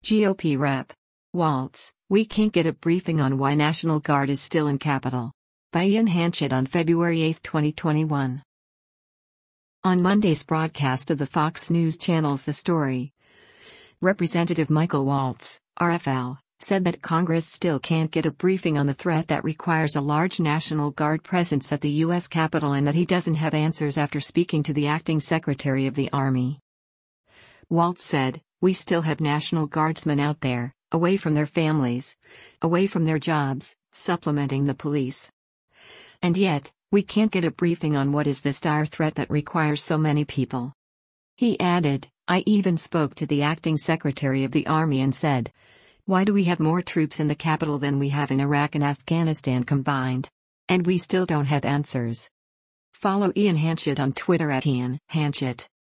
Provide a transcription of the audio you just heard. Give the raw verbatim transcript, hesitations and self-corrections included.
G O P Rep. Waltz, we can't get a briefing on why National Guard is still in Capitol. By Ian Hanchett on February eighth, twenty twenty-one. On Monday's broadcast of the Fox News Channel's The Story, Representative Michael Waltz, R F L, said that Congress still can't get a briefing on the threat that requires a large National Guard presence at the U S Capitol and that he doesn't have answers after speaking to the acting Secretary of the Army. Waltz said, "We still have National Guardsmen out there, away from their families, away from their jobs, supplementing the police. And yet, we can't get a briefing on what is this dire threat that requires so many people." He added, "I even spoke to the acting Secretary of the Army and said, why do we have more troops in the Capitol than we have in Iraq and Afghanistan combined? And we still don't have answers." Follow Ian Hanchett on Twitter at Ian Hanchett.